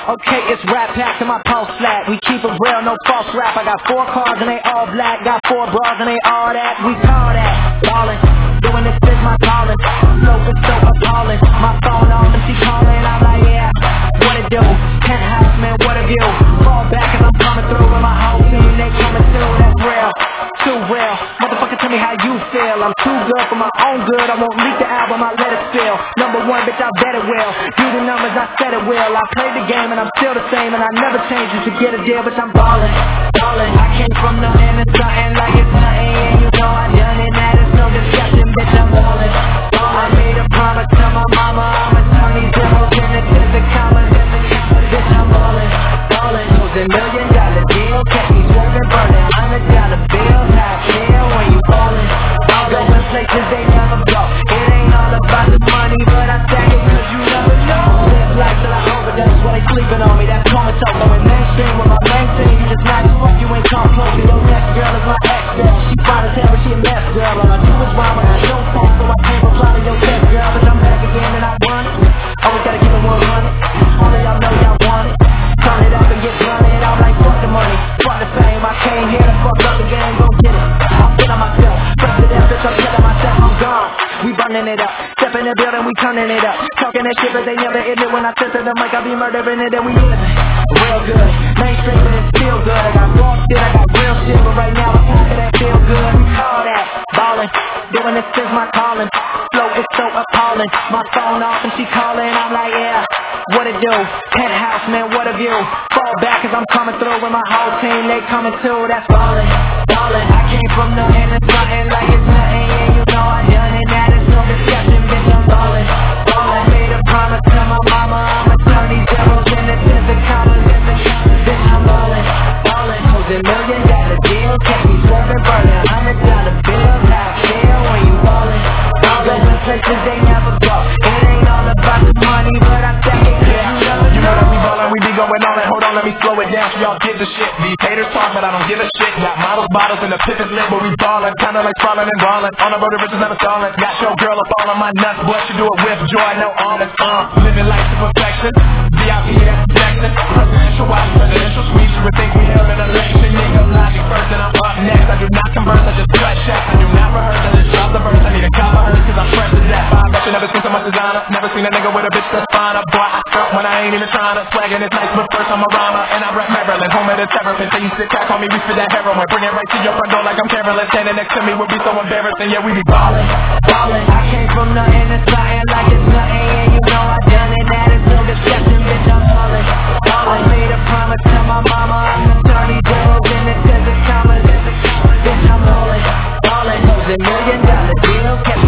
Okay, it's rap packed to my pulse flat. We keep it real, no false rap. I got 4 cars and they all black. Got 4 bras and they all that. We call that ballin'. Doing this is my calling. Flow is so appalling. My phone off and she calling. I'm like, yeah, what it do? Penthouse, man, what a view. Fall back and I'm coming through with my whole team. They coming through, that's real. Too real. Motherfucker, tell me how you feel. I'm too good for my own good. I won't leak the album, I let it spill. Number 1, bitch, I bet it will. Do the numbers, I said it will. I played the game and I'm still the same. And I never changed just to get a deal, bitch, I'm ballin', ballin'. I came from nothing to something like it's nothing. And you know I done it, that is no discussion, bitch, I'm ballin', ballin'. I made a promise to my mama, I'ma turn these zeros into the commas. Bitch, I'm ballin', ballin'. Those $1 million deal, catch me swerving, burning $100 bills. How I feel when you ballin'. I'm going places they never go. It ain't all about the money, but I stack it 'cause you never know. Live life till I overdose while they sleeping on me. That's comatose, going mainstream with my main team. You just not as fuck, you ain't come close. Your next girl is my ex girl. She fine as hell, but she a mess girl. All I do is rhyme when I don't fall, so I can't reply to your text girl. But I'm back again and I won it. Always gotta keep it 100. Only y'all know y'all want it. Turn it up and get blunted. I'm like, fuck the money, fuck the fame. I came here to fuck up the game, gon' get it. I'm feeling myself, president, bitch, I'm telling myself I'm gone. We burning it up, step in the building, we turning it up. Talking that shit, but they never admit when I sit to the mic, I be murdering it and we living real good. Mainstream, but it feel good. I got raw shit, I got real shit, but right now I'm talking that feel good. We call that ballin', doing this is my calling. Flow is so appalling. My phone off and she calling, I'm like, yeah, what it do? Penthouse, man, what a view. Fall back 'cause I'm coming through with my whole team, they coming too. That's ballin', ballin'. I came from nothing to something like it's nothing. And you know I done it, that is no discussion, bitch, I'm ballin', ballin'. I made a promise to my mama, I'ma turn these zeros into the commas. Bitch, I'm ballin', ballin'. Those $1 million deal, catch me swerving, burning $100 bills. How I feel when you ballin'. I'm going places they never go. It ain't all about the money, but I stack it, yeah. You know that we ballin', we be going on it. Hold on, let me slow it down so y'all get the shit. These haters talk, but I don't give a shit. Got models, bottles, and the pip is lit, but we ballin'. Kinda like sprawlin' and ballin'. On the road, the riches never stallin'. Got your girl up all on my nuts, but she do it with joy, no honest. Living life to perfection. VIP, that's Jackson. Presidential wife, presidential suite. You would think we held an election. Nigga, logic first, and I'm up next. I do not converse, I just cut checks. I do not rehearse, I just drop the verse. I need a cover hers, 'cause I'm fresh to death. I bet you never seen so much designer. Never seen a nigga with a bitch that's finer. Boy, I felt when I ain't even tryna. Swaggin' is nice, but first I'm a rhymer. And I rap Maryland, home of the terrapin. They used to crack on me, we spit that heroin. Bring it right to your front door like I'm Carolyn. Standing next to me would be so embarrassing. Yeah, we be ballin', ballin'. I came from nothing to something like it's nothing. And you know I done it, that is no discussion, bitch, I'm ballin', ballin'. I made a promise to my mama, I'ma turn these zeros into the commas. Bitch, I'm ballin', ballin'. Those $1 million deal, catch